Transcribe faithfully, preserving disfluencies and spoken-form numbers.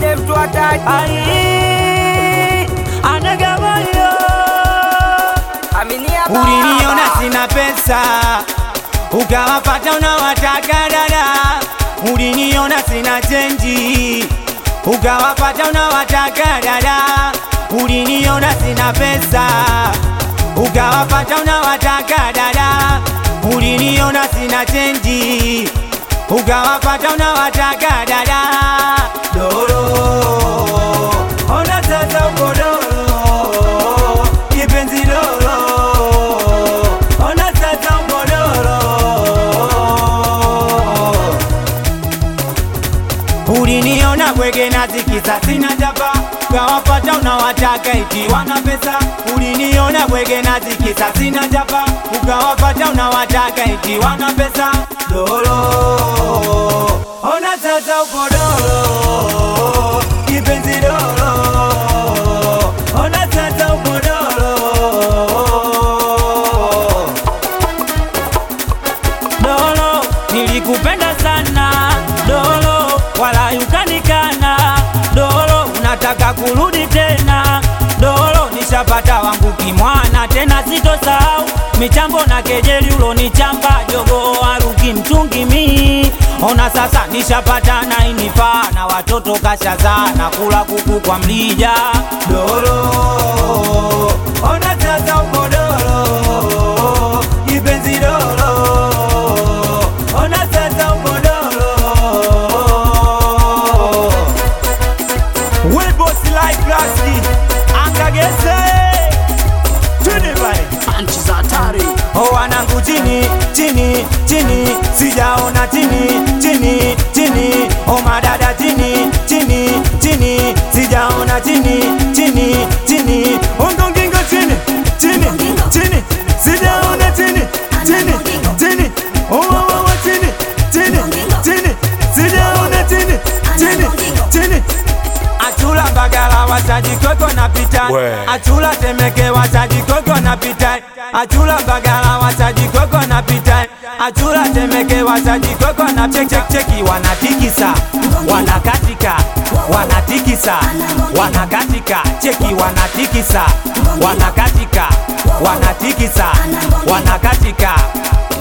Ade mtu ataji Ai Anagamoyo Aminia baba uliniona sina pesa ukawapata unawataka dada. Uliniona sina chenji ukawapata unawataka dada. Uliniona sina pesa ukawapata unawataka dada. Uliniona sina chenji ukawapata unawataka dada. Doro ona sasa uko doro kipenzi doro ona sasa uko doro. Uliniona kwege na zikisa sina jaba ukawapata unawataka iti wana pesa. Uliniona kwege na zikisa sina jaba ukawapata unawataka iti wana pesa. Doro ona sasa uko doro kipenzi doro ona sasa uko doro. Doro nilikupenda sana doro wala yukanikana doro unataka kurudi tena doro nishapata wangu kimwana tena sitosahau michambo na kejeli ulonichamba jogo aruki mtungi mi. Ona sasa nishapata na inifaa na watoto kashazana kula kuku kwa mlija. Doro ona sasa uko doro kipenzi doro ona sasa uko doro. We boss like classy angagese tunibali Panchi za hatari. oh wanangu chini chini chini sijaona chini chini chini oh madada chini chini chini sijaona chini chini chini oh ngongingo chini chini chini sijaona chini chini chini oh oh oh chini chini chini sijaona chini chini chini. Achula Mbagala wasaji koko na pita. Achula Temeke wasaji koko na pita. Achula Mbagala wasaji koko na pita. Achula Temeke wasaji koko na check check cheki wanatikisa wanakatika wanatikisa wanakatika cheki wanatikisa wanakatika wanatikisa wanakatika